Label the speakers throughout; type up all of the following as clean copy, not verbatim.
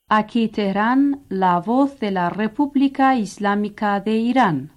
Speaker 1: Aquí Teherán, la voz de la República Islámica de Irán.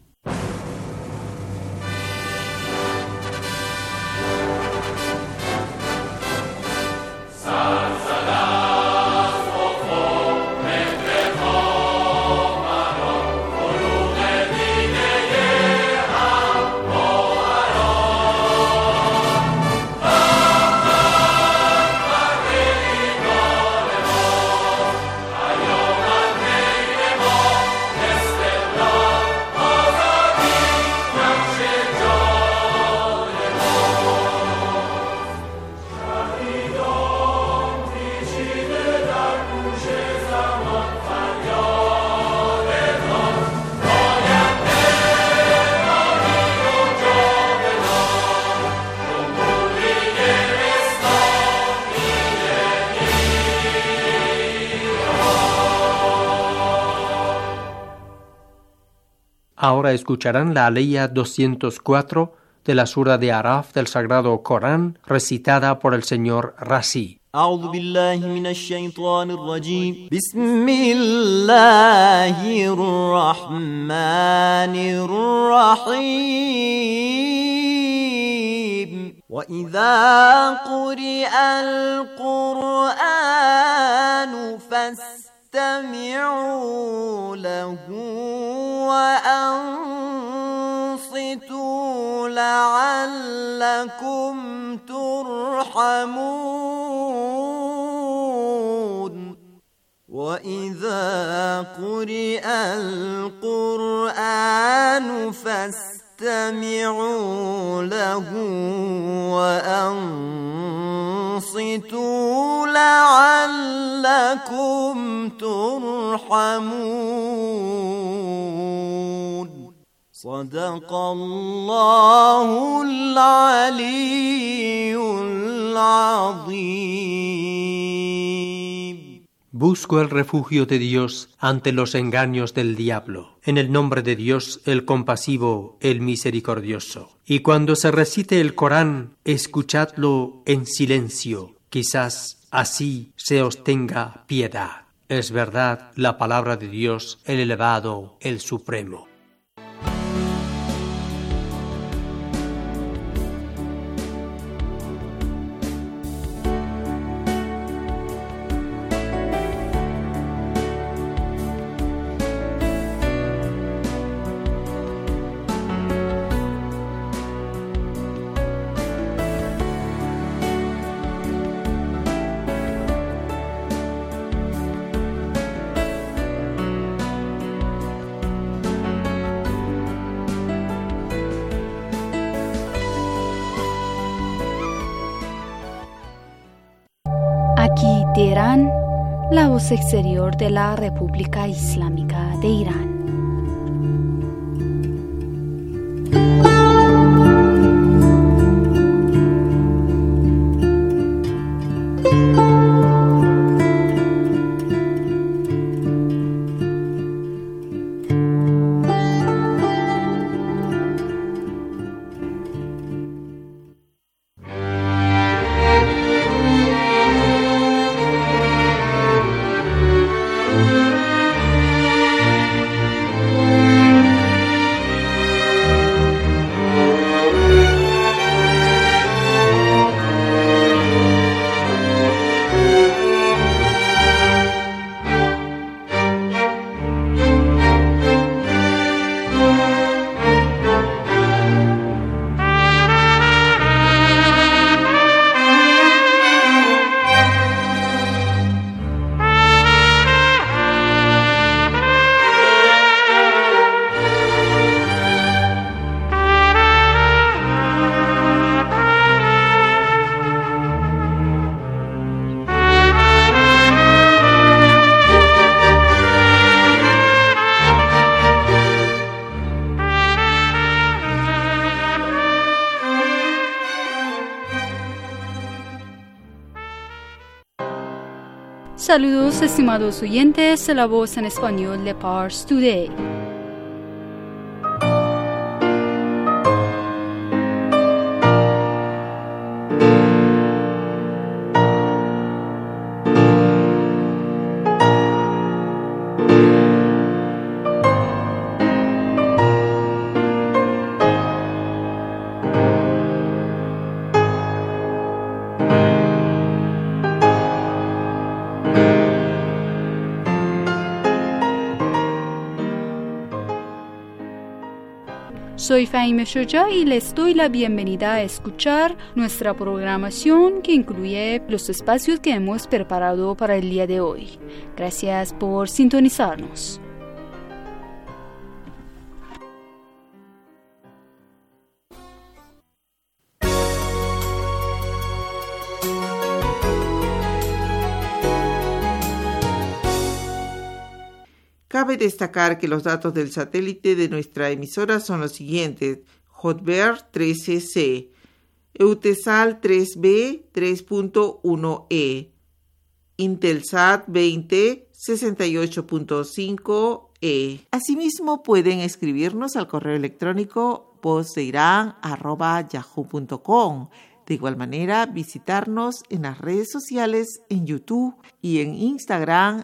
Speaker 2: Ahora escucharán la aleya 204 de la sura de Araf del Sagrado Corán, recitada por el señor Razi.
Speaker 3: أعوذ بالله من الشيطان الرجيم بسم الله الرحمن الرحيم وإذا قرئ القرآن فاستمعوا له وأنصتوا لعلكم ترحمون وإذا قرئ القرآن فاستمعوا له وأنصتوا لعلكم ترحمون صدق الله العلي العظيم.
Speaker 2: Busco el refugio de Dios ante los engaños del diablo. En el nombre de Dios, el compasivo, el misericordioso. Y cuando se recite el Corán, escuchadlo en silencio. Quizás así se os tenga piedad. Es verdad la palabra de Dios, el elevado, el supremo.
Speaker 1: Aquí Teherán, la voz exterior de la República Islámica de Irán. Saludos, estimados oyentes de la voz en español de Pars Today. Soy Fahime Shoja y les doy la bienvenida a escuchar nuestra programación que incluye los espacios que hemos preparado para el día de hoy. Gracias por sintonizarnos.
Speaker 4: Cabe destacar que los datos del satélite de nuestra emisora son los siguientes: Hotbird 13C, Eutelsat 3B 3.1E, Intelsat 20 68.5E. Asimismo, pueden escribirnos al correo electrónico vozdeiran@yahoo.com. De igual manera, visitarnos en las redes sociales, en YouTube y en Instagram.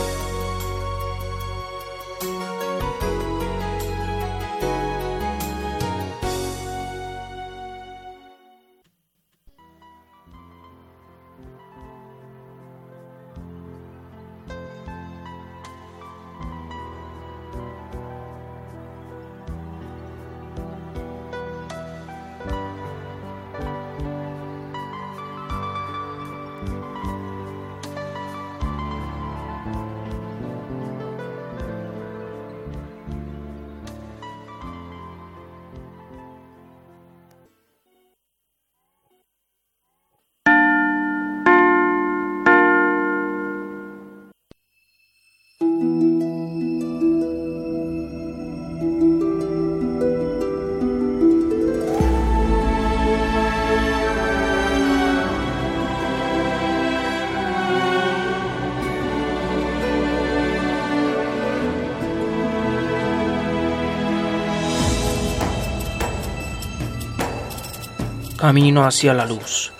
Speaker 5: Camino hacia la luz.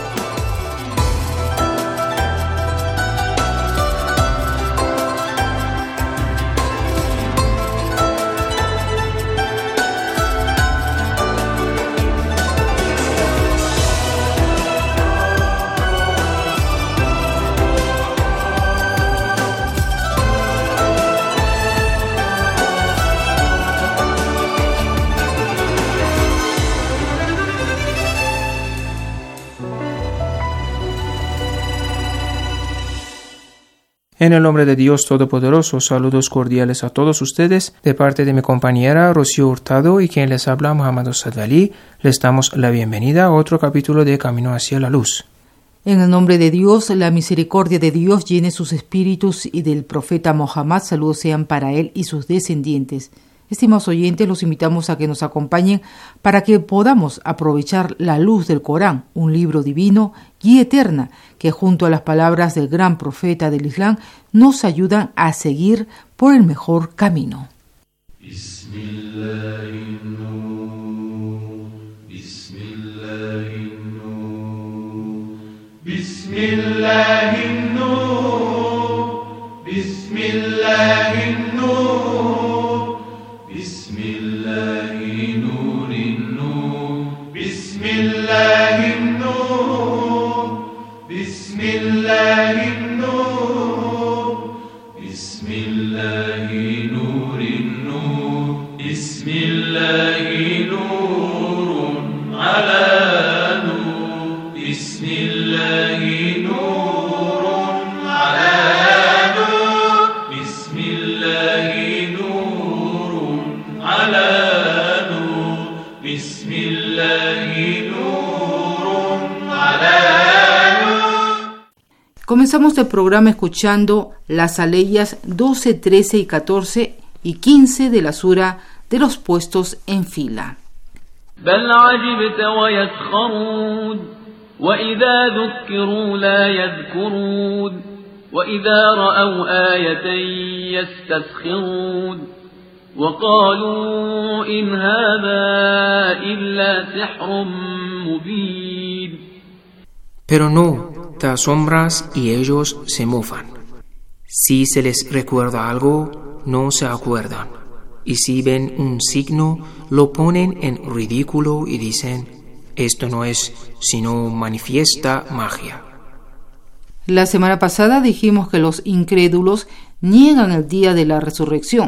Speaker 5: En el nombre de Dios Todopoderoso, saludos cordiales a todos ustedes, de parte de mi compañera Rocío Hurtado y quien les habla, Muhammad Sadali. Les damos la bienvenida a otro capítulo de Camino hacia la Luz.
Speaker 6: En el nombre de Dios, la misericordia de Dios llene sus espíritus y del profeta Mohammed, saludos sean para él y sus descendientes. Estimados oyentes, los invitamos a que nos acompañen para que podamos aprovechar la luz del Corán, un libro divino, guía eterna, que junto a las palabras del gran profeta del Islam nos ayudan a seguir por el mejor camino. Comenzamos el programa escuchando las aleyas 12, 13 y 14 y 15 de la sura de los puestos en fila.
Speaker 7: بل عجبت ويسخرون وإذا ذكروا لا يذكرون وإذا رأوا آية يستسخرون وقالوا إن هذا إلا سحر مبين.
Speaker 5: Pero no, te asombras y ellos se mofan. Si se les recuerda algo, no se acuerdan. Y si ven un signo, lo ponen en ridículo y dicen, esto no es sino manifiesta magia.
Speaker 6: La semana pasada dijimos que los incrédulos niegan el día de la resurrección,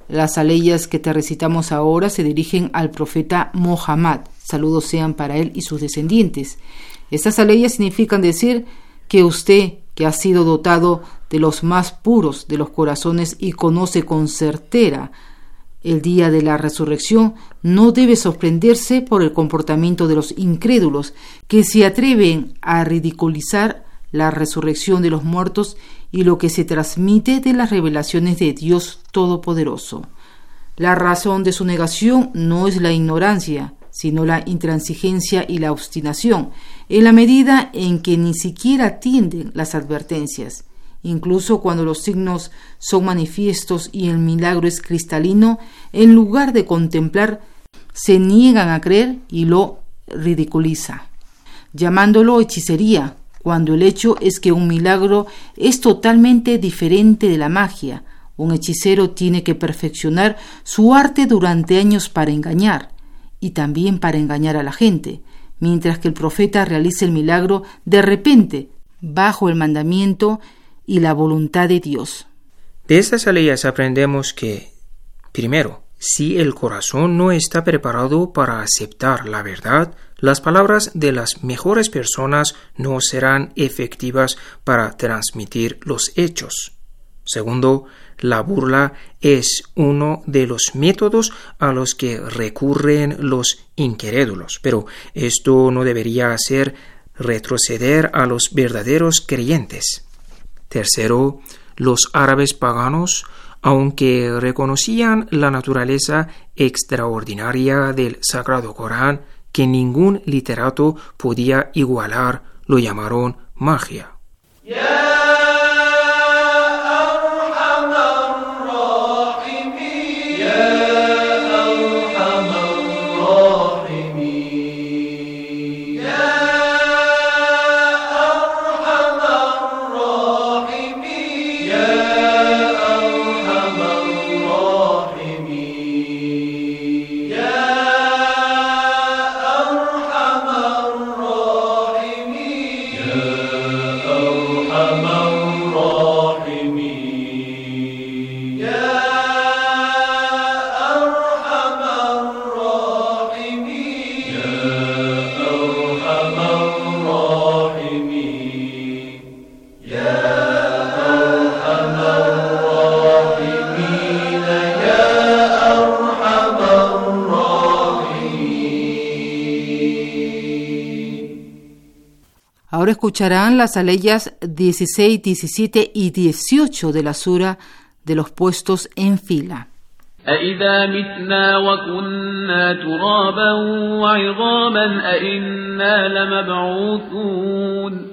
Speaker 6: Las aleyas que te recitamos ahora se dirigen al profeta Mohammed. Saludos sean para él y sus descendientes. Estas aleyas significan decir que usted, que ha sido dotado de los más puros de los corazones y conoce con certera el día de la resurrección, no debe sorprenderse por el comportamiento de los incrédulos que se atreven a ridiculizar la resurrección de los muertos y lo que se transmite de las revelaciones de Dios Todopoderoso. La razón de su negación no es la ignorancia, sino la intransigencia y la obstinación, en la medida en que ni siquiera atienden las advertencias. Incluso cuando los signos son manifiestos y el milagro es cristalino, en lugar de contemplar, se niegan a creer y lo ridiculiza, llamándolo hechicería, cuando el hecho es que un milagro es totalmente diferente de la magia. Un hechicero tiene que perfeccionar su arte durante años para engañar, y también para engañar a la gente, mientras que el profeta realiza el milagro de repente, bajo el mandamiento y la voluntad de Dios.
Speaker 5: De estas aleyas aprendemos que, primero, si el corazón no está preparado para aceptar la verdad, las palabras de las mejores personas no serán efectivas para transmitir los hechos. Segundo, la burla es uno de los métodos a los que recurren los incrédulos, pero esto no debería hacer retroceder a los verdaderos creyentes. Tercero, los árabes paganos, aunque reconocían la naturaleza extraordinaria del Sagrado Corán, que ningún literato podía igualar, lo llamaron magia.
Speaker 6: Ahora escucharán las aleyas 16, 17 y 18 de la sura de los puestos en fila.
Speaker 7: أَإِذَا مِتْنَا وَكُنَّا تُرَابًا وَعِظَامًا أَإِنَّا لَمَبْعُوثُونَ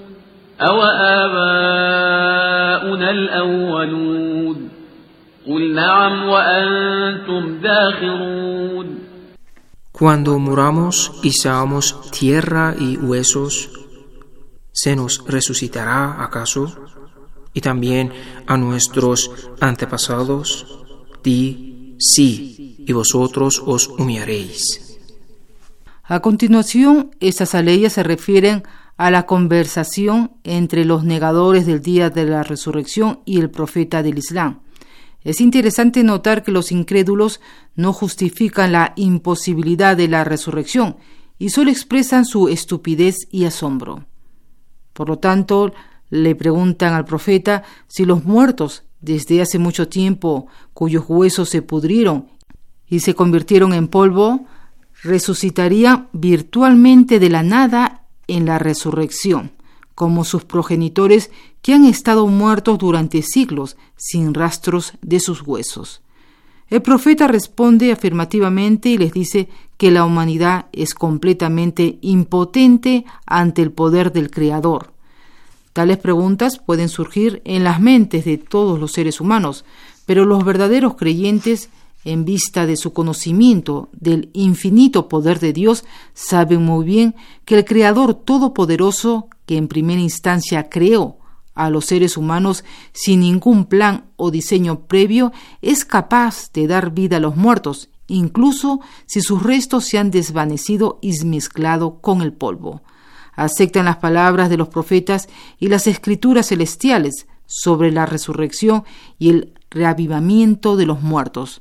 Speaker 7: أَوَآبَاؤُنَا الْأَوَّلُونَ قُلْ نَعَمْ وَأَنْتُمْ دَاخِرُونَ.
Speaker 5: Cuando muramos y seamos tierra y huesos, ¿se nos resucitará acaso? Y también a nuestros antepasados, di sí, y vosotros os humillaréis.
Speaker 6: A continuación, estas aleyas se refieren a la conversación entre los negadores del día de la resurrección y el profeta del Islam. Es interesante notar que los incrédulos no justifican la imposibilidad de la resurrección y solo expresan su estupidez y asombro. Por lo tanto, le preguntan al profeta si los muertos desde hace mucho tiempo, cuyos huesos se pudrieron y se convirtieron en polvo, resucitarían virtualmente de la nada en la resurrección, como sus progenitores que han estado muertos durante siglos sin rastros de sus huesos. El profeta responde afirmativamente y les dice que la humanidad es completamente impotente ante el poder del Creador. Tales preguntas pueden surgir en las mentes de todos los seres humanos, pero los verdaderos creyentes, en vista de su conocimiento del infinito poder de Dios, saben muy bien que el Creador Todopoderoso, que en primera instancia creó a los seres humanos sin ningún plan o diseño previo, es capaz de dar vida a los muertos, incluso si sus restos se han desvanecido y mezclado con el polvo. Aceptan las palabras de los profetas y las escrituras celestiales sobre la resurrección y el reavivamiento de los muertos,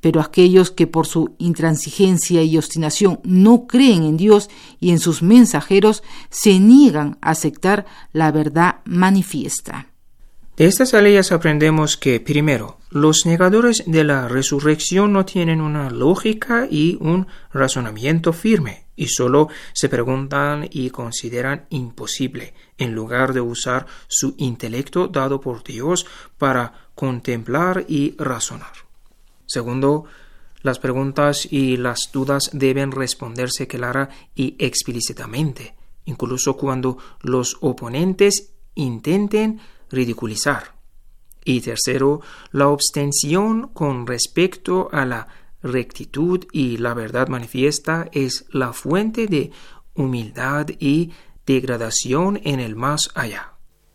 Speaker 6: Pero aquellos que por su intransigencia y obstinación no creen en Dios y en sus mensajeros se niegan a aceptar la verdad manifiesta.
Speaker 5: De estas leyes aprendemos que, primero, los negadores de la resurrección no tienen una lógica y un razonamiento firme, y solo se preguntan y consideran imposible, en lugar de usar su intelecto dado por Dios para contemplar y razonar. Segundo, las preguntas y las dudas deben responderse clara y explícitamente, incluso cuando los oponentes intenten ridiculizar. Y tercero, la abstención con respecto a la rectitud y la verdad manifiesta es la fuente de humildad y degradación en el más allá.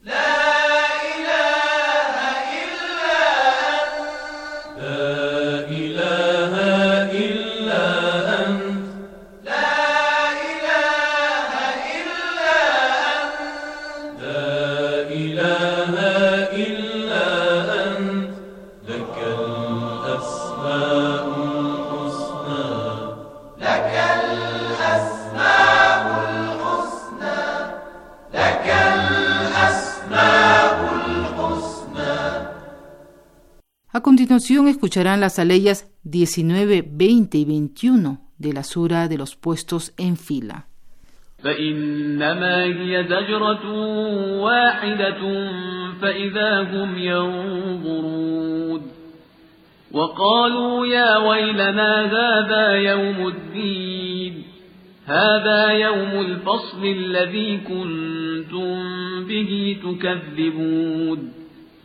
Speaker 6: A continuación escucharán las aleyas 19, 20 y 21 de la sura de los puestos en fila.
Speaker 7: فإنما هي زجرة واحدة فإذا هم ينظرون وقالوا يا ويلنا هذا يوم الدين هذا يوم الفصل الذي كنتم به تكذبون.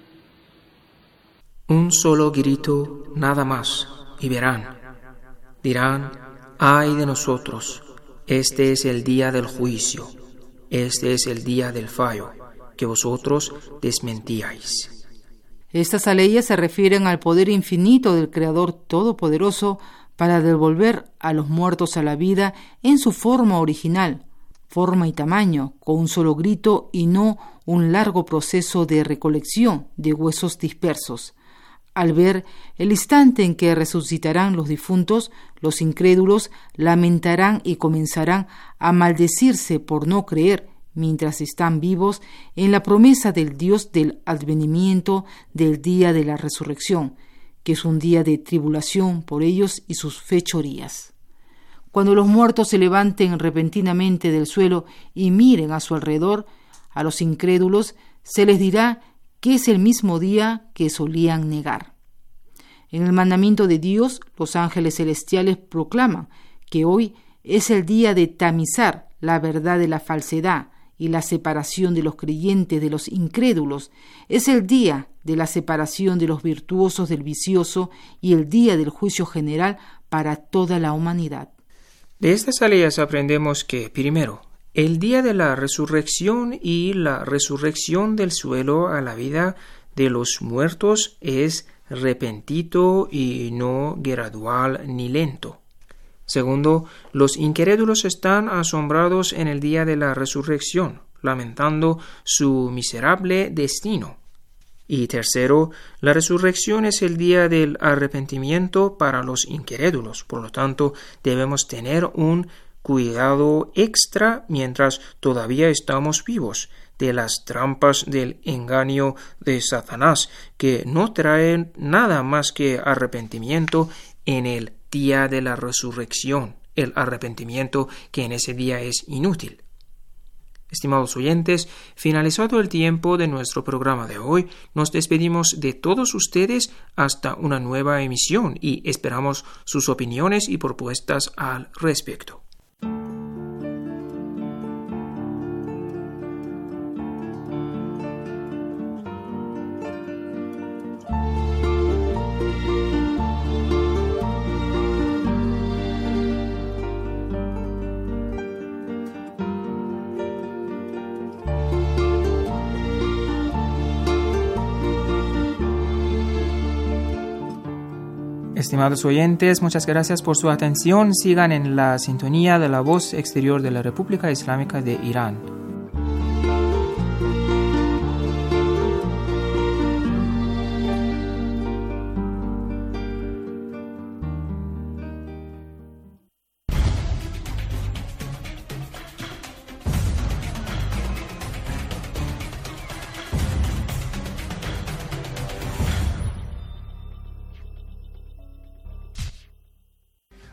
Speaker 5: Un solo grito, nada más, y verán. Dirán, ay de nosotros, este es el día del juicio, este es el día del fallo, que vosotros desmentíais.
Speaker 6: Estas aleyas se refieren al poder infinito del Creador Todopoderoso para devolver a los muertos a la vida en su forma original, forma y tamaño, con un solo grito y no un largo proceso de recolección de huesos dispersos. Al ver el instante en que resucitarán los difuntos, los incrédulos lamentarán y comenzarán a maldecirse por no creer, mientras están vivos, en la promesa del Dios del advenimiento del día de la resurrección, que es un día de tribulación por ellos y sus fechorías. Cuando los muertos se levanten repentinamente del suelo y miren a su alrededor, a los incrédulos se les dirá que es el mismo día que solían negar. En el mandamiento de Dios, los ángeles celestiales proclaman que hoy es el día de tamizar la verdad de la falsedad y la separación de los creyentes de los incrédulos. Es el día de la separación de los virtuosos del vicioso y el día del juicio general para toda la humanidad.
Speaker 5: De estas aleyas aprendemos que, primero, el día de la resurrección y la resurrección del suelo a la vida de los muertos es repentino y no gradual ni lento. Segundo, los incrédulos están asombrados en el día de la resurrección, lamentando su miserable destino. Y tercero, la resurrección es el día del arrepentimiento para los incrédulos, por lo tanto debemos tener un cuidado extra mientras todavía estamos vivos de las trampas del engaño de Satanás, que no traen nada más que arrepentimiento en el día de la resurrección, el arrepentimiento que en ese día es inútil. Estimados oyentes, finalizado el tiempo de nuestro programa de hoy, nos despedimos de todos ustedes hasta una nueva emisión y esperamos sus opiniones y propuestas al respecto. Estimados oyentes, muchas gracias por su atención. Sigan en la sintonía de la voz exterior de la República Islámica de Irán.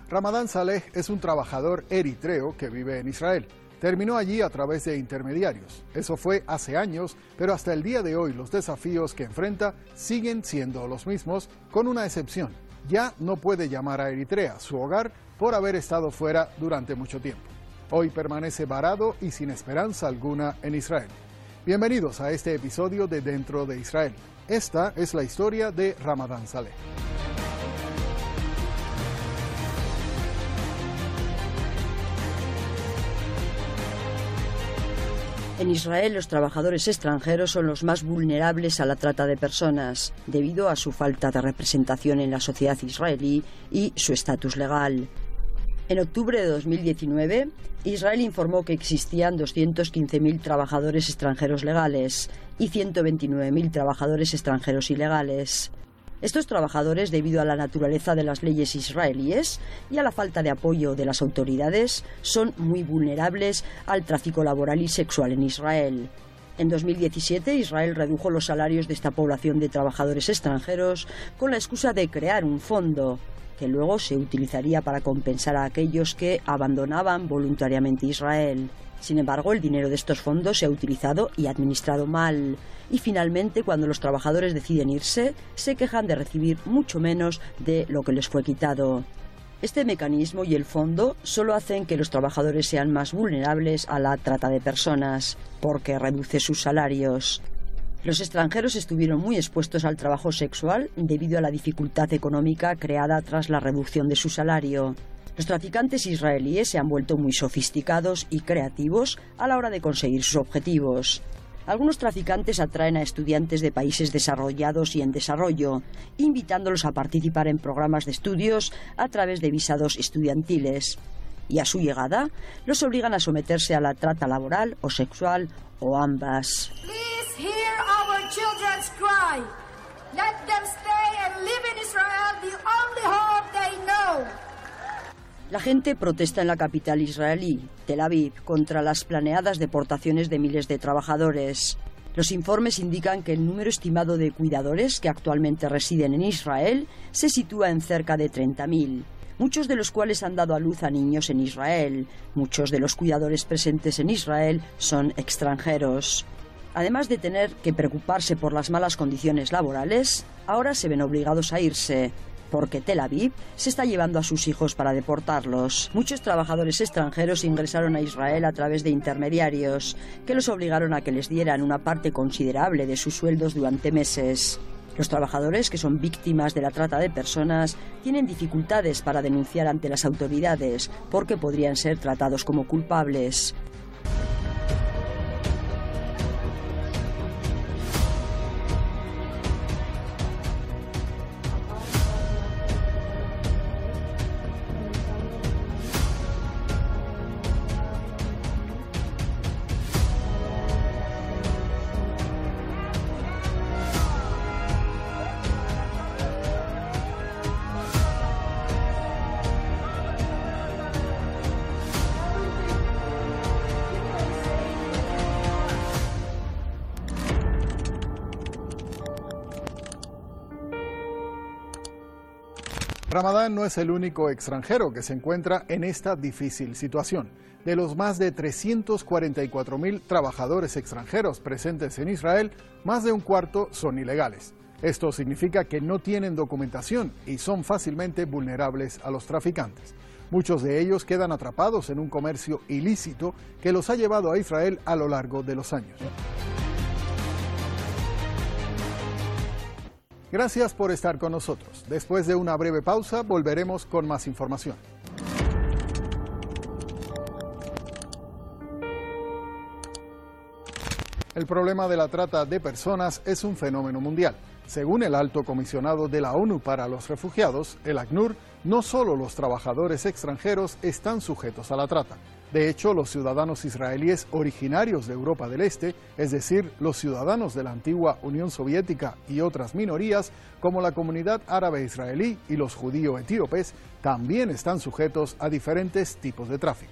Speaker 8: Ramadan Saleh es un trabajador eritreo que vive en Israel. Terminó allí a través de intermediarios. Eso fue hace años, pero hasta el día de hoy los desafíos que enfrenta siguen siendo los mismos, con una excepción. Ya no puede llamar a Eritrea su hogar por haber estado fuera durante mucho tiempo. Hoy permanece varado y sin esperanza alguna en Israel. Bienvenidos a este episodio de Dentro de Israel. Esta es la historia de Ramadan Saleh.
Speaker 9: En Israel, los trabajadores extranjeros son los más vulnerables a la trata de personas, debido a su falta de representación en la sociedad israelí y su estatus legal. En octubre de 2019, Israel informó que existían 215.000 trabajadores extranjeros legales y 129.000 trabajadores extranjeros ilegales. Estos trabajadores, debido a la naturaleza de las leyes israelíes y a la falta de apoyo de las autoridades, son muy vulnerables al tráfico laboral y sexual en Israel. En 2017, Israel redujo los salarios de esta población de trabajadores extranjeros con la excusa de crear un fondo, que luego se utilizaría para compensar a aquellos que abandonaban voluntariamente Israel. Sin embargo, el dinero de estos fondos se ha utilizado y administrado mal. Y finalmente, cuando los trabajadores deciden irse, se quejan de recibir mucho menos de lo que les fue quitado. Este mecanismo y el fondo solo hacen que los trabajadores sean más vulnerables a la trata de personas, porque reduce sus salarios. Los extranjeros estuvieron muy expuestos al trabajo sexual debido a la dificultad económica creada tras la reducción de su salario. Los traficantes israelíes se han vuelto muy sofisticados y creativos a la hora de conseguir sus objetivos. Algunos traficantes atraen a estudiantes de países desarrollados y en desarrollo, invitándolos a participar en programas de estudios a través de visados estudiantiles. Y a su llegada, los obligan a someterse a la trata laboral o sexual o ambas.
Speaker 10: Please hear our children's cry. Let them stay and live in Israel, the only home they know.
Speaker 9: La gente protesta en la capital israelí, Tel Aviv, contra las planeadas deportaciones de miles de trabajadores. Los informes indican que el número estimado de cuidadores que actualmente residen en Israel se sitúa en cerca de 30.000, muchos de los cuales han dado a luz a niños en Israel. Muchos de los cuidadores presentes en Israel son extranjeros. Además de tener que preocuparse por las malas condiciones laborales, ahora se ven obligados a irse, porque Tel Aviv se está llevando a sus hijos para deportarlos. Muchos trabajadores extranjeros ingresaron a Israel a través de intermediarios, que los obligaron a que les dieran una parte considerable de sus sueldos durante meses. Los trabajadores que son víctimas de la trata de personas tienen dificultades para denunciar ante las autoridades, porque podrían ser tratados como culpables.
Speaker 8: Ramadán no es el único extranjero que se encuentra en esta difícil situación. De los más de 344.000 trabajadores extranjeros presentes en Israel, más de un cuarto son ilegales. Esto significa que no tienen documentación y son fácilmente vulnerables a los traficantes. Muchos de ellos quedan atrapados en un comercio ilícito que los ha llevado a Israel a lo largo de los años. Gracias por estar con nosotros. Después de una breve pausa, volveremos con más información. El problema de la trata de personas es un fenómeno mundial. Según el alto comisionado de la ONU para los refugiados, el ACNUR, no solo los trabajadores extranjeros están sujetos a la trata. De hecho, los ciudadanos israelíes originarios de Europa del Este, es decir, los ciudadanos de la antigua Unión Soviética y otras minorías, como la comunidad árabe israelí y los judíos etíopes, también están sujetos a diferentes tipos de tráfico.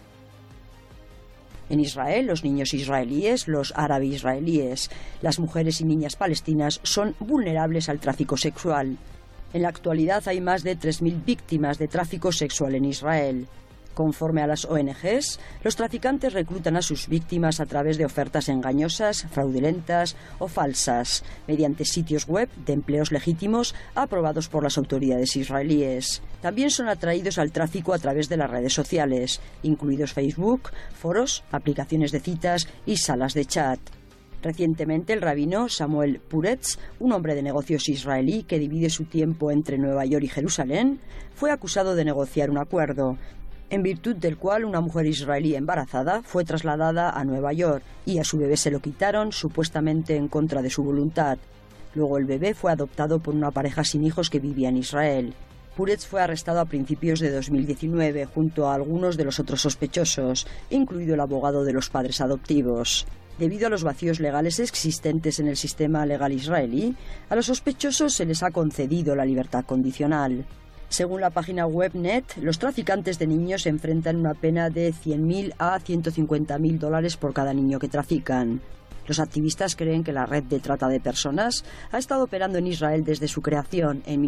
Speaker 9: En Israel, los niños israelíes, los árabes israelíes, las mujeres y niñas palestinas son vulnerables al tráfico sexual. En la actualidad hay más de 3.000 víctimas de tráfico sexual en Israel. Conforme a las ONGs, los traficantes reclutan a sus víctimas a través de ofertas engañosas, fraudulentas o falsas, mediante sitios web de empleos legítimos aprobados por las autoridades israelíes. También son atraídos al tráfico a través de las redes sociales, incluidos Facebook, foros, aplicaciones de citas y salas de chat. Recientemente, el rabino Samuel Puretz, un hombre de negocios israelí que divide su tiempo entre Nueva York y Jerusalén, fue acusado de negociar un acuerdo, en virtud del cual una mujer israelí embarazada fue trasladada a Nueva York y a su bebé se lo quitaron supuestamente en contra de su voluntad. Luego el bebé fue adoptado por una pareja sin hijos que vivía en Israel. Puretz fue arrestado a principios de 2019 junto a algunos de los otros sospechosos, incluido el abogado de los padres adoptivos. Debido a los vacíos legales existentes en el sistema legal israelí, a los sospechosos se les ha concedido la libertad condicional. Según la página web Net, los traficantes de niños enfrentan una pena de $100.000 a $150.000 por cada niño que trafican. Los activistas creen que la red de trata de personas ha estado operando en Israel desde su creación en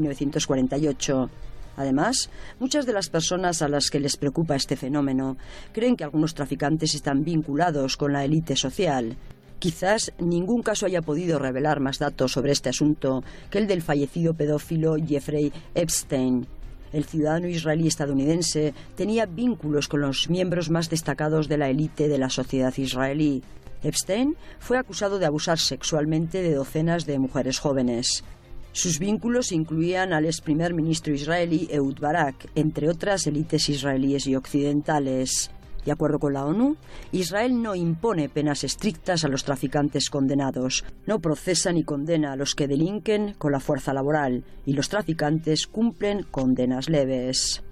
Speaker 9: 1948. Además, muchas de las personas a las que les preocupa este fenómeno creen que algunos traficantes están vinculados con la élite social. Quizás ningún caso haya podido revelar más datos sobre este asunto que el del fallecido pedófilo Jeffrey Epstein. El ciudadano israelí estadounidense tenía vínculos con los miembros más destacados de la élite de la sociedad israelí. Epstein fue acusado de abusar sexualmente de docenas de mujeres jóvenes. Sus vínculos incluían al ex primer ministro israelí Ehud Barak, entre otras élites israelíes y occidentales. De acuerdo con la ONU, Israel no impone penas estrictas a los traficantes condenados, no procesa ni condena a los que delinquen con la fuerza laboral, y los traficantes cumplen condenas leves.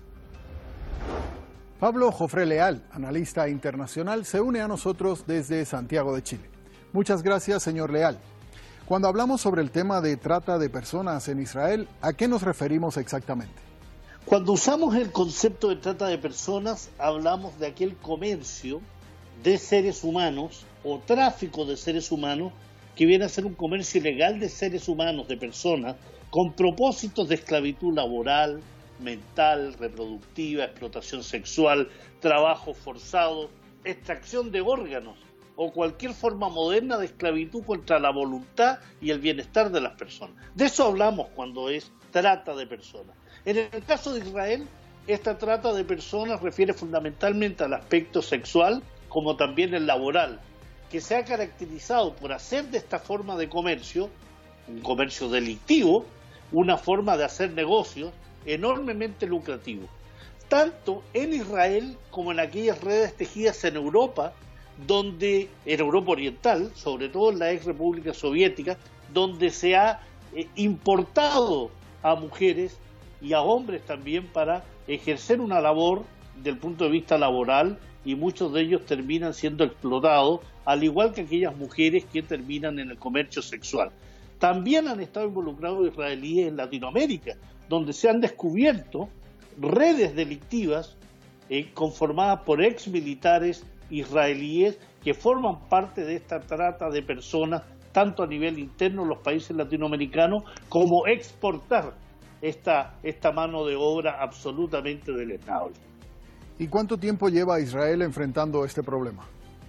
Speaker 8: Pablo Jofré Leal, analista internacional, se une a nosotros desde Santiago de Chile. Muchas gracias, señor Leal. Cuando hablamos sobre el tema de trata de personas en Israel, ¿a qué nos referimos exactamente?
Speaker 11: Cuando usamos el concepto de trata de personas, hablamos de aquel comercio de seres humanos o tráfico de seres humanos que viene a ser un comercio ilegal de seres humanos, de personas, con propósitos de esclavitud laboral, mental, reproductiva, explotación sexual, trabajo forzado, extracción de órganos o cualquier forma moderna de esclavitud contra la voluntad y el bienestar de las personas. De eso hablamos cuando es trata de personas. En el caso de Israel, esta trata de personas refiere fundamentalmente al aspecto sexual como también el laboral, que se ha caracterizado por hacer de esta forma de comercio, un comercio delictivo, una forma de hacer negocios enormemente lucrativo, tanto en Israel como en aquellas redes tejidas en Europa, en Europa Oriental, sobre todo en la ex República Soviética, donde se ha importado a mujeres y a hombres también para ejercer una labor del punto de vista laboral, y muchos de ellos terminan siendo explotados, al igual que aquellas mujeres que terminan en el comercio sexual. También han estado involucrados israelíes en Latinoamérica, donde se han descubierto redes delictivas conformadas por ex militares israelíes que forman parte de esta trata de personas, tanto a nivel interno en los países latinoamericanos, como exportar esta mano de obra absolutamente deleznable.
Speaker 8: ¿Y cuánto tiempo lleva Israel enfrentando este problema?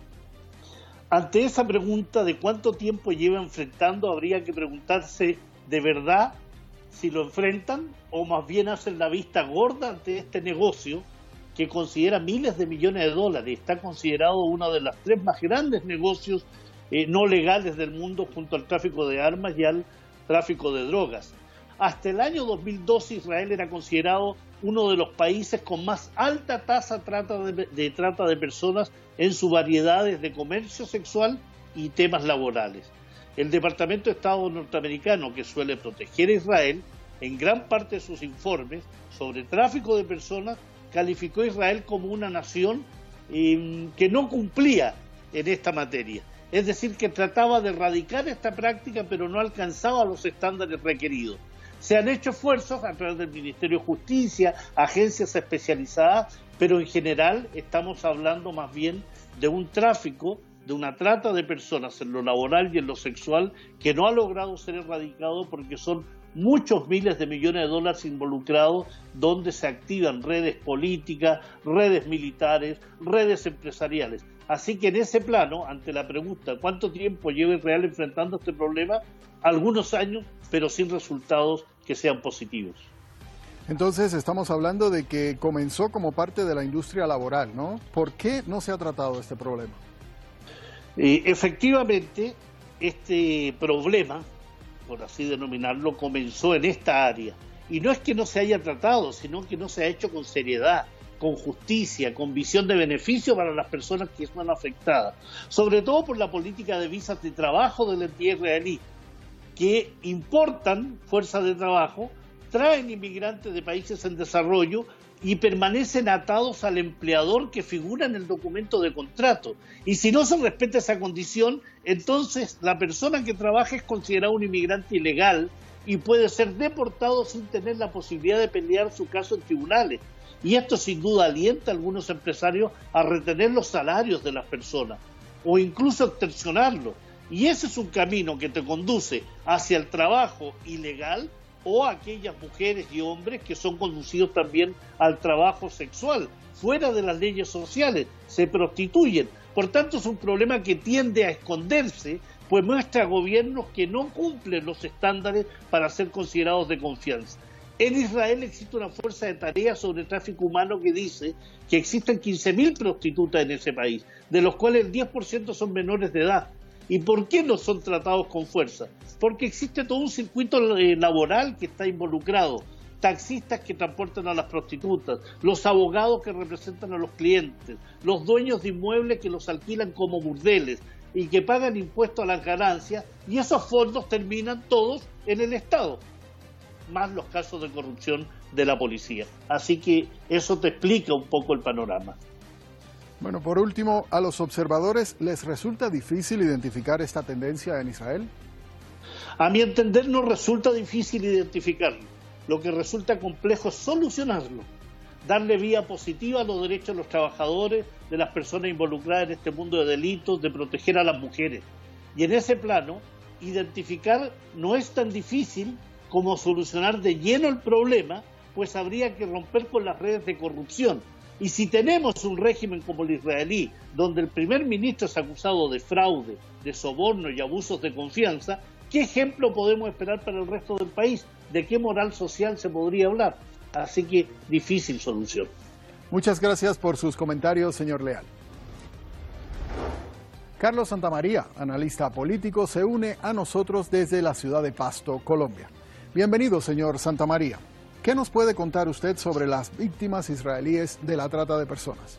Speaker 11: Ante esa pregunta de cuánto tiempo lleva enfrentando, habría que preguntarse de verdad si lo enfrentan o más bien hacen la vista gorda ante este negocio que considera miles de millones de dólares. Está considerado uno de los 3 más grandes negocios no legales del mundo, junto al tráfico de armas y al tráfico de drogas. Hasta el año 2012 Israel era considerado uno de los países con más alta tasa de trata de personas en sus variedades de comercio sexual y temas laborales. El Departamento de Estado norteamericano, que suele proteger a Israel, en gran parte de sus informes sobre tráfico de personas, calificó a Israel como una nación que no cumplía en esta materia. Es decir, que trataba de erradicar esta práctica, pero no alcanzaba los estándares requeridos. Se han hecho esfuerzos a través del Ministerio de Justicia, agencias especializadas, pero en general estamos hablando más bien de un tráfico, de una trata de personas en lo laboral y en lo sexual que no ha logrado ser erradicado porque son muchos miles de millones de dólares involucrados, donde se activan redes políticas, redes militares, redes empresariales. Así que en ese plano, ante la pregunta ¿cuánto tiempo lleva Israel enfrentando este problema? Algunos años, pero sin resultados que sean positivos.
Speaker 8: Entonces estamos hablando de que comenzó como parte de la industria laboral, ¿no? ¿Por qué no se ha tratado este problema?
Speaker 11: Efectivamente, este problema, por así denominarlo, comenzó en esta área. Y no es que no se haya tratado, sino que no se ha hecho con seriedad, con justicia, con visión de beneficio para las personas que son afectadas. Sobre todo por la política de visas de trabajo de la entidad israelí, que importan fuerzas de trabajo, traen inmigrantes de países en desarrollo y permanecen atados al empleador que figura en el documento de contrato. Y si no se respeta esa condición, entonces la persona que trabaja es considerada un inmigrante ilegal y puede ser deportado sin tener la posibilidad de pelear su caso en tribunales. Y esto sin duda alienta a algunos empresarios a retener los salarios de las personas o incluso extorsionarlos. Y ese es un camino que te conduce hacia el trabajo ilegal o a aquellas mujeres y hombres que son conducidos también al trabajo sexual, fuera de las leyes sociales, se prostituyen. Por tanto, es un problema que tiende a esconderse, pues muestra a gobiernos que no cumplen los estándares para ser considerados de confianza. En Israel existe una fuerza de tarea sobre tráfico humano que dice que existen 15.000 prostitutas en ese país, de los cuales el 10% son menores de edad. ¿Y por qué no son tratados con fuerza? Porque existe todo un circuito laboral que está involucrado. Taxistas que transportan a las prostitutas, los abogados que representan a los clientes, los dueños de inmuebles que los alquilan como burdeles y que pagan impuestos a las ganancias, y esos fondos terminan todos en el Estado, más los casos de corrupción de la policía. Así que eso te explica un poco el panorama.
Speaker 8: Bueno, por último, ¿a los observadores les resulta difícil identificar esta tendencia en Israel?
Speaker 11: A mi entender no resulta difícil identificarlo. Lo que resulta complejo es solucionarlo, darle vía positiva a los derechos de los trabajadores, de las personas involucradas en este mundo de delitos, de proteger a las mujeres. Y en ese plano, identificar no es tan difícil como solucionar de lleno el problema, pues habría que romper con las redes de corrupción. Y si tenemos un régimen como el israelí, donde el primer ministro es acusado de fraude, de soborno y abusos de confianza, ¿qué ejemplo podemos esperar para el resto del país? ¿De qué moral social se podría hablar? Así que difícil solución.
Speaker 8: Muchas gracias por sus comentarios, señor Leal. Carlos Santamaría, analista político, se une a nosotros desde la ciudad de Pasto, Colombia. Bienvenido, señor Santamaría. ¿Qué nos puede contar usted sobre las víctimas israelíes de la trata de personas?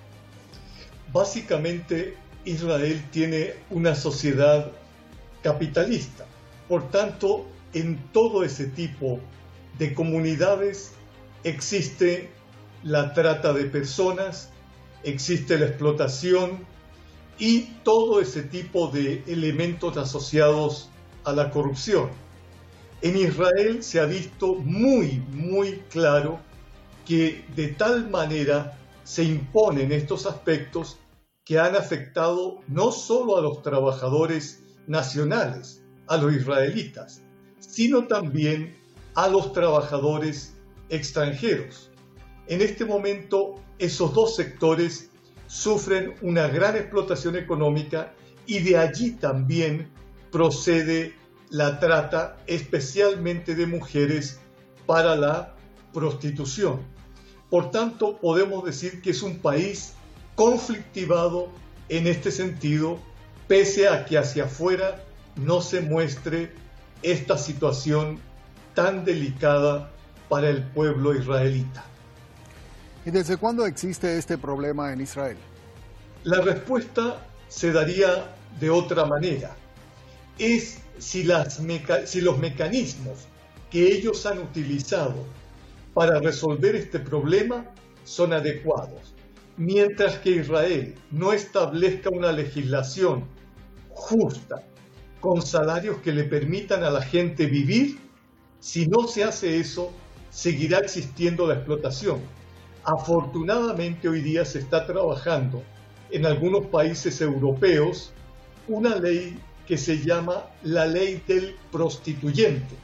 Speaker 12: Básicamente, Israel tiene una sociedad capitalista. Por tanto, en todo ese tipo de comunidades existe la trata de personas, existe la explotación y todo ese tipo de elementos asociados a la corrupción. En Israel se ha visto muy claro que de tal manera se imponen estos aspectos que han afectado no solo a los trabajadores nacionales, a los israelitas, sino también a los trabajadores extranjeros. En este momento, esos dos sectores sufren una gran explotación económica y de allí también procede la trata, especialmente de mujeres, para la prostitución. Por tanto, podemos decir que es un país conflictivado en este sentido, pese a que hacia afuera no se muestre esta situación tan delicada para el pueblo israelita.
Speaker 8: ¿Y desde cuándo existe este problema en Israel?
Speaker 12: La respuesta se daría de otra manera. Es si los mecanismos que ellos han utilizado para resolver este problema son adecuados. Mientras que Israel no establezca una legislación justa, con salarios que le permitan a la gente vivir, si no se hace eso, seguirá existiendo la explotación. Afortunadamente hoy día se está trabajando en algunos países europeos una ley que se llama la ley del prostituyente,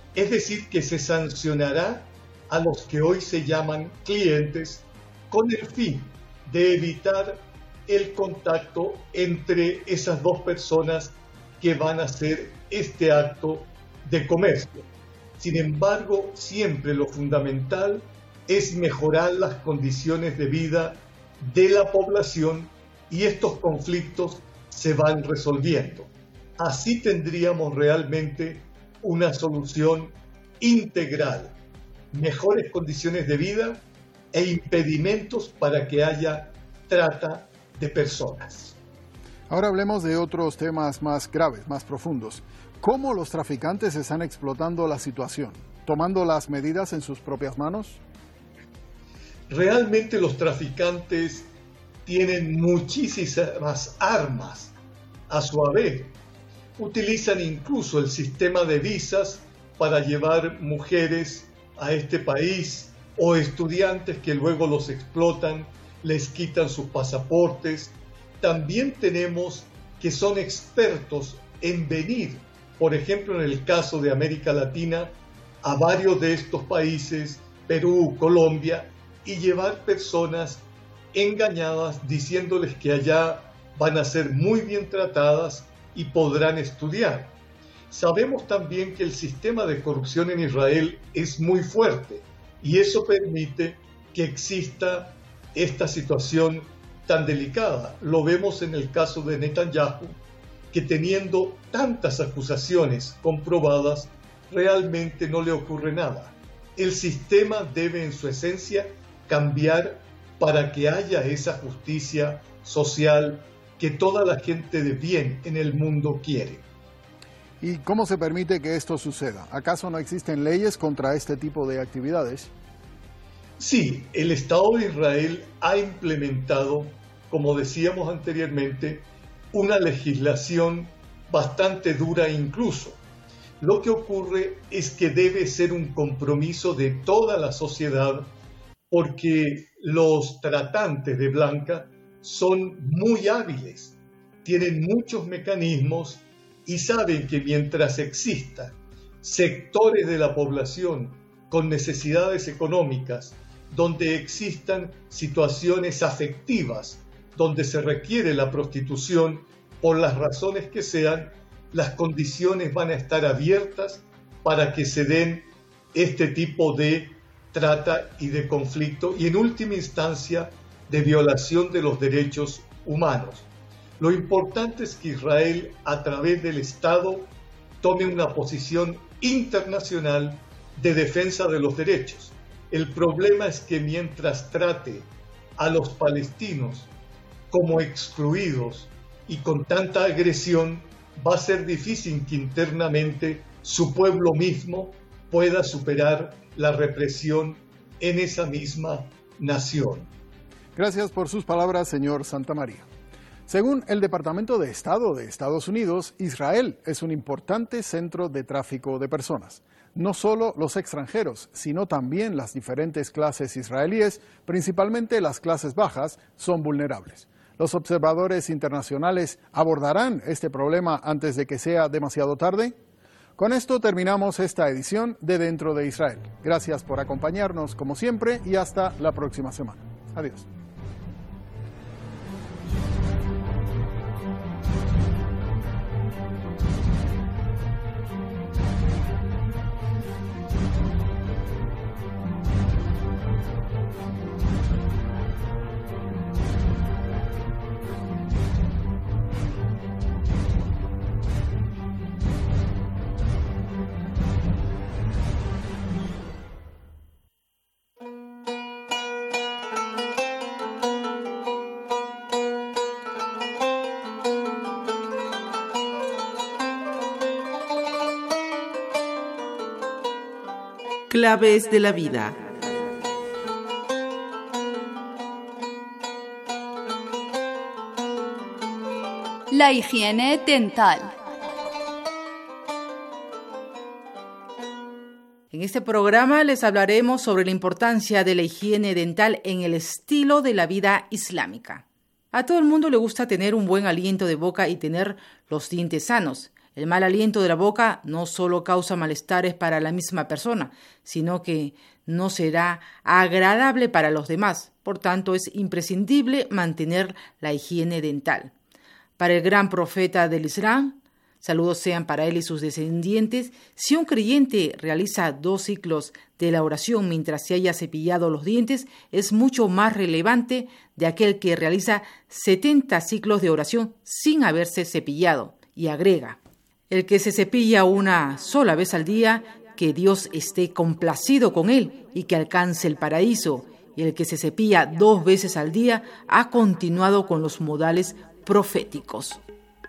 Speaker 12: Es decir, que se sancionará a los que hoy se llaman clientes con el fin de evitar el contacto entre esas dos personas que van a hacer este acto de comercio. Sin embargo, siempre lo fundamental es mejorar las condiciones de vida de la población y estos conflictos se van resolviendo. Así tendríamos realmente una solución integral, mejores condiciones de vida e impedimentos para que haya trata de personas.
Speaker 8: Ahora hablemos de otros temas más graves, más profundos. ¿Cómo los traficantes están explotando la situación? ¿Tomando las medidas en sus propias manos?
Speaker 12: Realmente los traficantes tienen muchísimas armas a su haber. Utilizan incluso el sistema de visas para llevar mujeres a este país o estudiantes que luego los explotan, les quitan sus pasaportes. También tenemos que son expertos en venir, por ejemplo en el caso de América Latina, a varios de estos países, Perú, Colombia, y llevar personas engañadas diciéndoles que allá van a ser muy bien tratadas y podrán estudiar. Sabemos también que el sistema de corrupción en Israel es muy fuerte y eso permite que exista esta situación tan delicada. Lo vemos en el caso de Netanyahu, que teniendo tantas acusaciones comprobadas, realmente no le ocurre nada. El sistema debe en su esencia cambiar para que haya esa justicia social que toda la gente de bien en el mundo quiere.
Speaker 8: ¿Y cómo se permite que esto suceda? ¿Acaso no existen leyes contra este tipo de actividades?
Speaker 12: Sí, el Estado de Israel ha implementado, como decíamos anteriormente, una legislación bastante dura incluso. Lo que ocurre es que debe ser un compromiso de toda la sociedad porque los tratantes de blanca son muy hábiles, tienen muchos mecanismos y saben que mientras existan sectores de la población con necesidades económicas, donde existan situaciones afectivas, donde se requiere la prostitución, por las razones que sean, las condiciones van a estar abiertas para que se den este tipo de trata y de conflicto y en última instancia de violación de los derechos humanos. Lo importante es que Israel a través del Estado tome una posición internacional de defensa de los derechos. El problema es que mientras trate a los palestinos como excluidos y con tanta agresión, va a ser difícil que internamente su pueblo mismo pueda superar la represión en esa misma nación.
Speaker 8: Gracias por sus palabras, señor Santamaría. Según el Departamento de Estado de Estados Unidos, Israel es un importante centro de tráfico de personas. No solo los extranjeros, sino también las diferentes clases israelíes, principalmente las clases bajas, son vulnerables. ¿Los observadores internacionales abordarán este problema antes de que sea demasiado tarde? Con esto terminamos esta edición de Dentro de Israel. Gracias por acompañarnos como siempre y hasta la próxima semana. Adiós.
Speaker 4: Claves de la vida.
Speaker 1: La higiene dental.
Speaker 6: En este programa les hablaremos sobre la importancia de la higiene dental en el estilo de la vida islámica. A todo el mundo le gusta tener un buen aliento de boca y tener los dientes sanos. El mal aliento de la boca no solo causa malestares para la misma persona, sino que no será agradable para los demás. Por tanto, es imprescindible mantener la higiene dental. Para el gran profeta del Islam, saludos sean para él y sus descendientes, si un creyente realiza 2 ciclos de la oración mientras se haya cepillado los dientes, es mucho más relevante de aquel que realiza 70 ciclos de oración sin haberse cepillado. Y agrega, el que se cepilla una sola vez al día, que Dios esté complacido con él y que alcance el paraíso. Y el que se cepilla 2 veces al día ha continuado con los modales proféticos.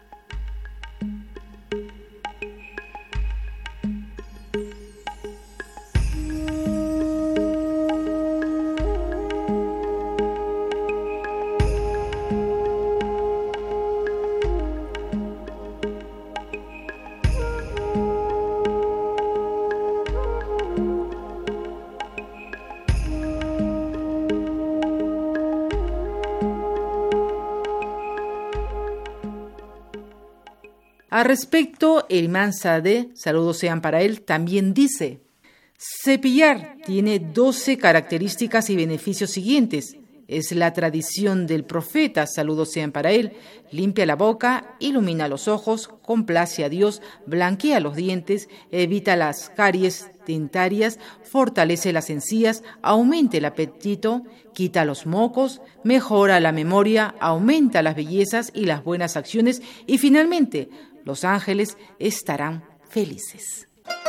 Speaker 6: Al respecto, el imán Saadeh, saludos sean para él, también dice: cepillar tiene 12 características y beneficios siguientes. Es la tradición del profeta, saludos sean para él: limpia la boca, ilumina los ojos, complace a Dios, blanquea los dientes, evita las caries dentarias, fortalece las encías, aumenta el apetito, quita los mocos, mejora la memoria, aumenta las bellezas y las buenas acciones y finalmente los ángeles estarán felices.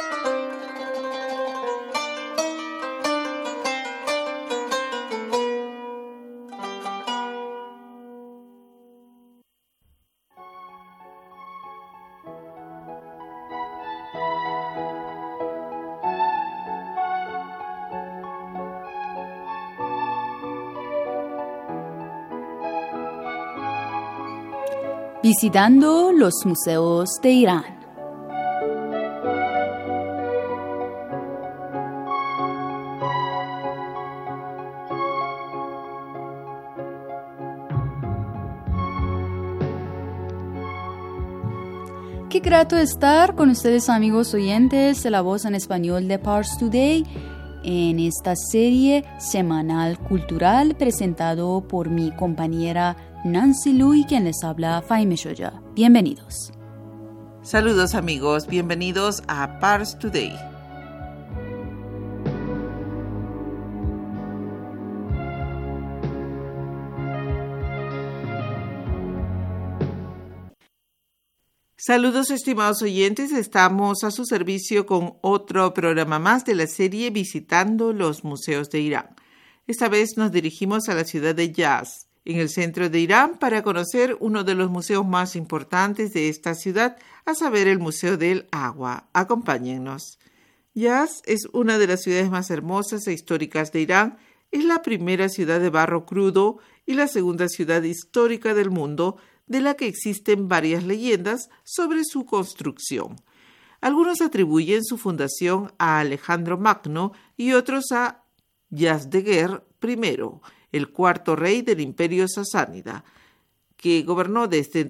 Speaker 1: Visitando los museos de Irán. Qué grato estar con ustedes, amigos oyentes de La Voz en Español de Pars Today, en esta serie semanal cultural presentado por mi compañera Nancy Lu y quien les habla, Fahime Shoya. Bienvenidos.
Speaker 4: Saludos amigos, bienvenidos a Pars Today. Saludos estimados oyentes, estamos a su servicio con otro programa más de la serie Visitando los Museos de Irán. Esta vez nos dirigimos a la ciudad de Yazd, en el centro de Irán, para conocer uno de los museos más importantes de esta ciudad, a saber, el Museo del Agua. Acompáñennos. Yazd es una de las ciudades más hermosas e históricas de Irán. Es la primera ciudad de barro crudo y la segunda ciudad histórica del mundo, de la que existen varias leyendas sobre su construcción. Algunos atribuyen su fundación a Alejandro Magno y otros a Yazdegerd I, el cuarto rey del Imperio Sasánida, que gobernó desde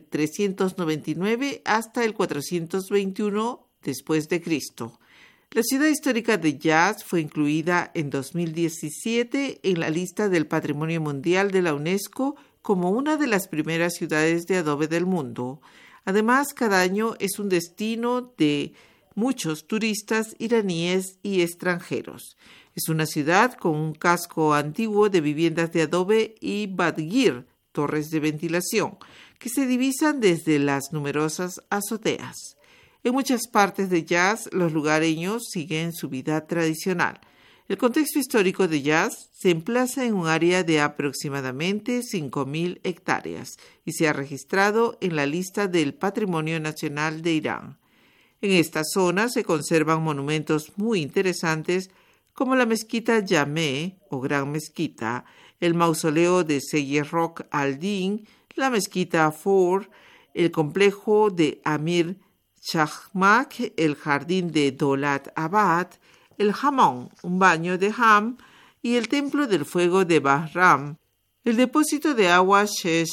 Speaker 4: 399 hasta el 421 después de Cristo. La ciudad histórica de Yazd fue incluida en 2017 en la lista del Patrimonio Mundial de la UNESCO como una de las primeras ciudades de adobe del mundo. Además, cada año es un destino de muchos turistas iraníes y extranjeros. Es una ciudad con un casco antiguo de viviendas de adobe y badgir, torres de ventilación, que se divisan desde las numerosas azoteas. En muchas partes de Yazd, los lugareños siguen su vida tradicional. El contexto histórico de Yazd se emplaza en un área de aproximadamente 5.000 hectáreas y se ha registrado en la lista del Patrimonio Nacional de Irán. En esta zona se conservan monumentos muy interesantes como la mezquita Jamé o Gran Mezquita, el mausoleo de Seyed-Rock al-Din, la mezquita Four, el complejo de Amir Chahmak, el jardín de Dolat Abad, el Hammam, un baño de Ham, y el templo del fuego de Bahram, el depósito de agua Shesh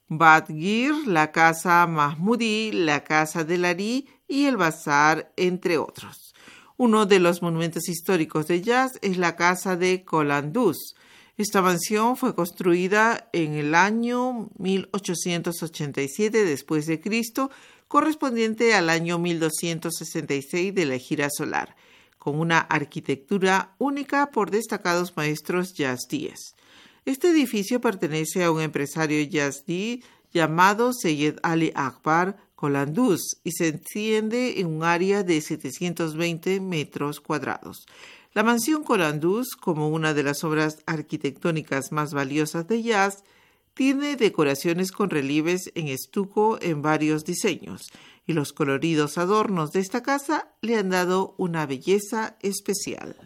Speaker 4: Badgir, la Casa Mahmudi, la Casa de Lari y el Bazar, entre otros. Uno de los monumentos históricos de Yazd es la Casa de Kolanduz. Esta mansión fue construida en el año 1887 después de Cristo, correspondiente al año 1266 de la Hijra solar, con una arquitectura única por destacados maestros yazdíes. Este edificio pertenece a un empresario yazdí llamado Seyyed Ali Akbar Kolanduz y se extiende en un área de 720 metros cuadrados. La mansión Kolanduz, como una de las obras arquitectónicas más valiosas de Yazd, tiene decoraciones con relieves en estuco en varios diseños, y los coloridos adornos de esta casa le han dado una belleza especial.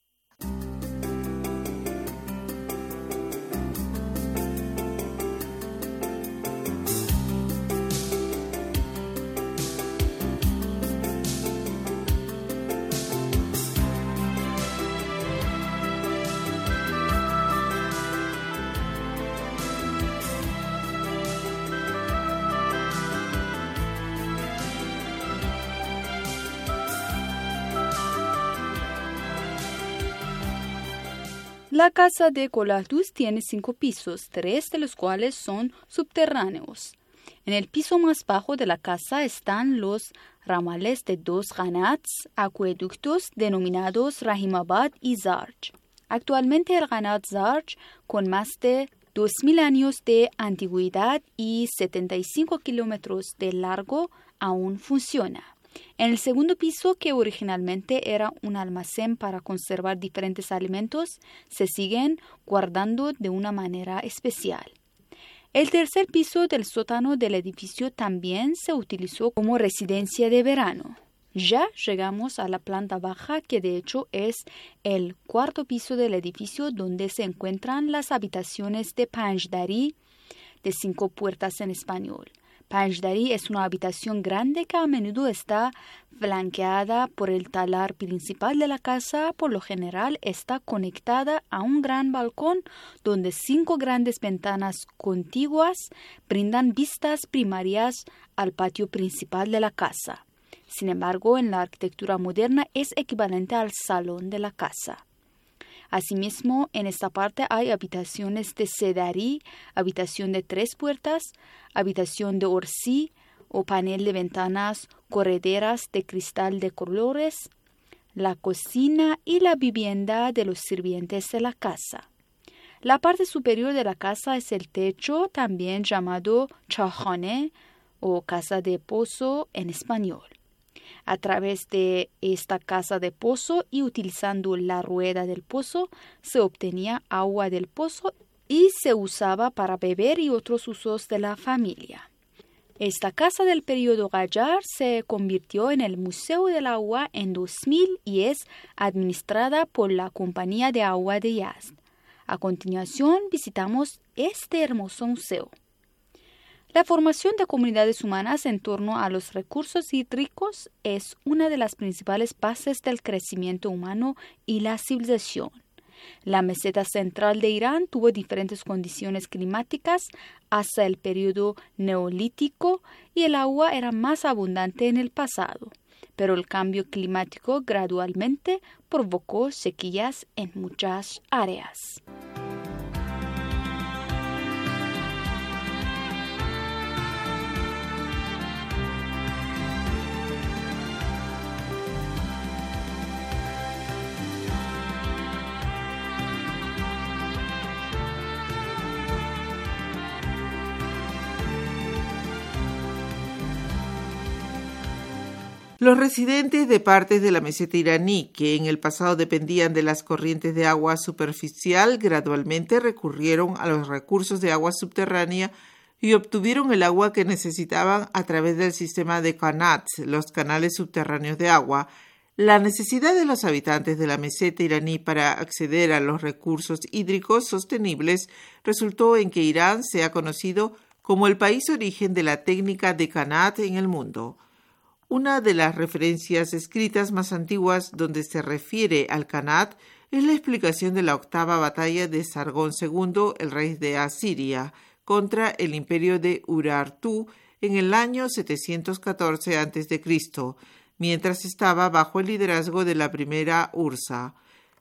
Speaker 1: La casa de Kolanduz tiene 5 pisos, 3 de los cuales son subterráneos. En el piso más bajo de la casa están los ramales de 2 ghanats, acueductos denominados Rahimabad y Zarj. Actualmente el ghanat Zarj, con más de 2000 años de antigüedad y 75 kilómetros de largo, aún funciona. En el segundo piso, que originalmente era un almacén para conservar diferentes alimentos, se siguen guardando de una manera especial. El tercer piso del sótano del edificio también se utilizó como residencia de verano. Ya llegamos a la planta baja, que de hecho es el cuarto piso del edificio, donde se encuentran las habitaciones de Panjdari, de 5 puertas en español. Panjdari es una habitación grande que a menudo está flanqueada por el talar principal de la casa. Por lo general está conectada a un gran balcón donde 5 grandes ventanas contiguas brindan vistas primarias al patio principal de la casa. Sin embargo, en la arquitectura moderna es equivalente al salón de la casa. Asimismo, en esta parte hay habitaciones de Sedari, habitación de 3 puertas, habitación de Orsi o panel de ventanas correderas de cristal de colores, la cocina y la vivienda de los sirvientes de la casa. La parte superior de la casa es el techo, también llamado chahane o casa de pozo en español. A través de esta casa de pozo y utilizando la rueda del pozo, se obtenía agua del pozo y se usaba para beber y otros usos de la familia. Esta casa del periodo Qajar se convirtió en el Museo del Agua en 2000 y es administrada por la Compañía de Agua de Yazd. A continuación visitamos este hermoso museo. La formación de comunidades humanas en torno a los recursos hídricos es una de las principales bases del crecimiento humano y la civilización. La meseta central de Irán tuvo diferentes condiciones climáticas hasta el periodo neolítico y el agua era más abundante en el pasado, pero el cambio climático gradualmente provocó sequías en muchas áreas.
Speaker 4: Los residentes de partes de la meseta iraní, que en el pasado dependían de las corrientes de agua superficial, gradualmente recurrieron a los recursos de agua subterránea y obtuvieron el agua que necesitaban a través del sistema de qanats, los canales subterráneos de agua. La necesidad de los habitantes de la meseta iraní para acceder a los recursos hídricos sostenibles resultó en que Irán sea conocido como el país origen de la técnica de qanat en el mundo. Una de las referencias escritas más antiguas donde se refiere al qanat es la explicación de la 8ª batalla de Sargón II, el rey de Asiria, contra el imperio de Urartu en el año 714 a.C., mientras estaba bajo el liderazgo de la primera Ursa.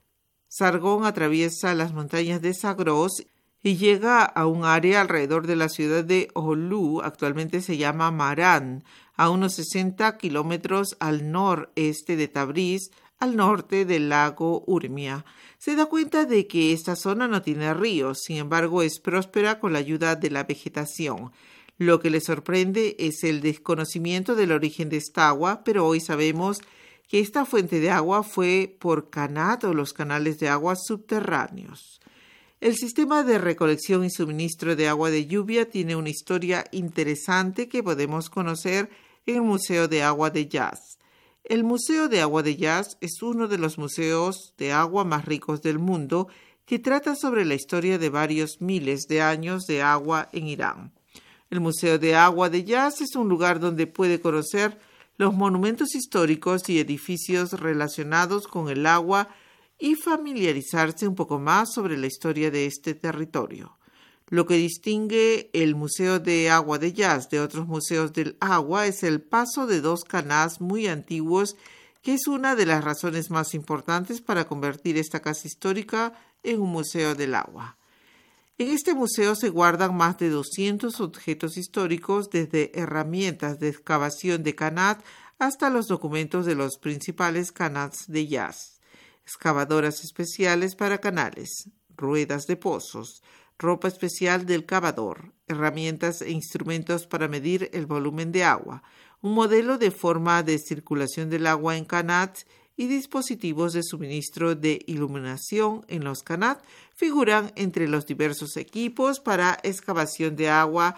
Speaker 4: Sargón atraviesa las montañas de Zagros y llega a un área alrededor de la ciudad de Oulu, actualmente se llama Marán, a unos 60 kilómetros al noreste de Tabriz, al norte del lago Urmia. Se da cuenta de que esta zona no tiene ríos, sin embargo es próspera con la ayuda de la vegetación. Lo que le sorprende es el desconocimiento del origen de esta agua, pero hoy sabemos que esta fuente de agua fue por Qanat o los canales de agua subterráneos. El sistema de recolección y suministro de agua de lluvia tiene una historia interesante que podemos conocer en el Museo de Agua de Yazd. El Museo de Agua de Yazd es uno de los museos de agua más ricos del mundo que trata sobre la historia de varios miles de años de agua en Irán. El Museo de Agua de Yazd es un lugar donde puede conocer los monumentos históricos y edificios relacionados con el agua y familiarizarse un poco más sobre la historia de este territorio. Lo que distingue el Museo de Agua de Yazd de otros museos del agua es el paso de dos canals muy antiguos, que es una de las razones más importantes para convertir esta casa histórica en un museo del agua. En este museo se guardan más de 200 objetos históricos, desde herramientas de excavación de Qanat hasta los documentos de los principales canals de Yazd, excavadoras especiales para canales, ruedas de pozos, ropa especial del cavador, herramientas e instrumentos para medir el volumen de agua, un modelo de forma de circulación del agua en Qanat y dispositivos de suministro de iluminación en los Qanat figuran entre los diversos equipos para excavación de agua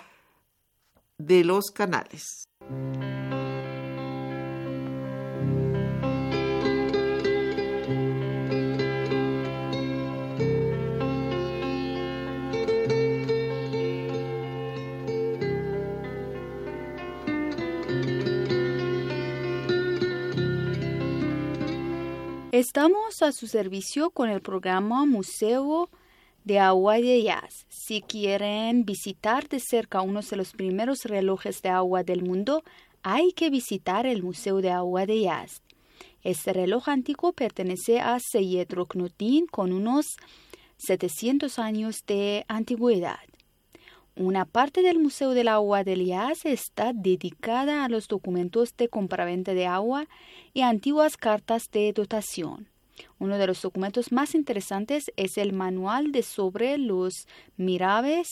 Speaker 4: de los canales.
Speaker 1: Estamos a su servicio con el programa Museo de Agua de Yazd. Si quieren visitar de cerca uno de los primeros relojes de agua del mundo, hay que visitar el Museo de Agua de Yazd. Este reloj antiguo pertenece a Seyed Roknuddin con unos 700 años de antigüedad. Una parte del Museo del Agua de Yazd está dedicada a los documentos de compraventa de agua y antiguas cartas de dotación. Uno de los documentos más interesantes es el manual sobre los mirabes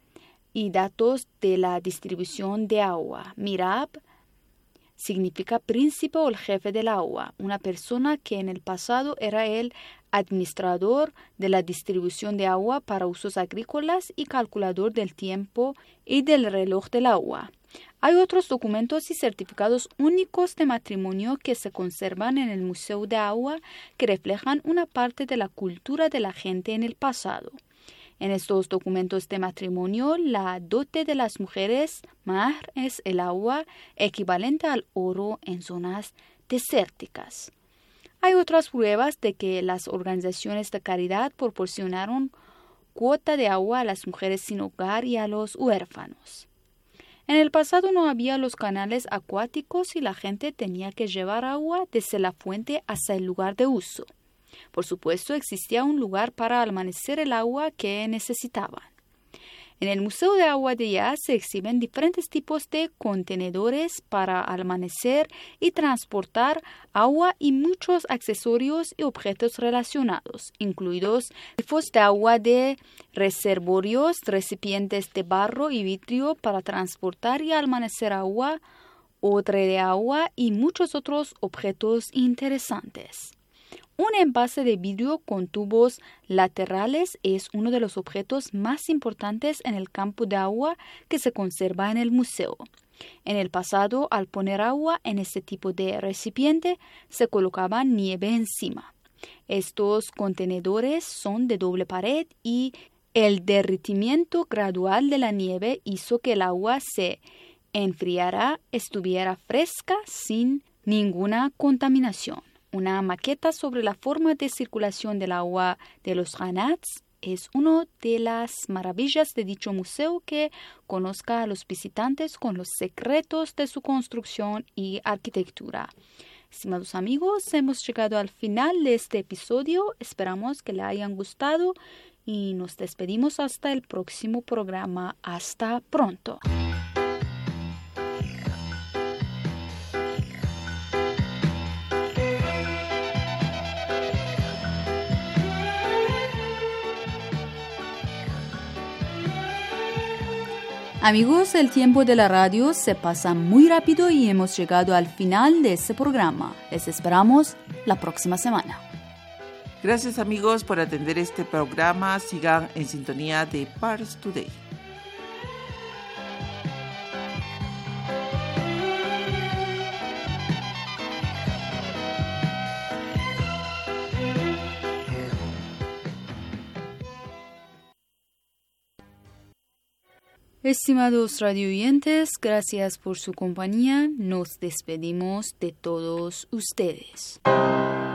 Speaker 1: y datos de la distribución de agua. Mirab significa príncipe o el jefe del agua, una persona que en el pasado era el administrador de la distribución de agua para usos agrícolas y calculador del tiempo y del reloj del agua. Hay otros documentos y certificados únicos de matrimonio que se conservan en el Museo de Agua que reflejan una parte de la cultura de la gente en el pasado. En estos documentos de matrimonio, la dote de las mujeres, mahr, es el agua equivalente al oro en zonas desérticas. Hay otras pruebas de que las organizaciones de caridad proporcionaron cuota de agua a las mujeres sin hogar y a los huérfanos. En el pasado no había los canales acuáticos y la gente tenía que llevar agua desde la fuente hasta el lugar de uso. Por supuesto, existía un lugar para almacenar el agua que necesitaban. En el Museo de Agua de Yazd se exhiben diferentes tipos de contenedores para almacenar y transportar agua y muchos accesorios y objetos relacionados, incluidos grifos de agua de reservorios, recipientes de barro y vidrio para transportar y almacenar agua, odre de agua y muchos otros objetos interesantes. Un envase de vidrio con tubos laterales es uno de los objetos más importantes en el campo de agua que se conserva en el museo. En el pasado, al poner agua en este tipo de recipiente, se colocaba nieve encima. Estos contenedores son de doble pared y el derretimiento gradual de la nieve hizo que el agua se enfriara, estuviera fresca sin ninguna contaminación. Una maqueta sobre la forma de circulación del agua de los Qanats es una de las maravillas de dicho museo que conozca a los visitantes con los secretos de su construcción y arquitectura. Estimados amigos, hemos llegado al final de este episodio. Esperamos que le hayan gustado y nos despedimos hasta el próximo programa. Hasta pronto. Amigos, el tiempo de la radio se pasa muy rápido y hemos llegado al final de este programa. Les esperamos la próxima semana.
Speaker 4: Gracias amigos por atender este programa. Sigan en sintonía de Pars Today.
Speaker 1: Estimados radioyentes, gracias por su compañía. Nos despedimos de todos ustedes.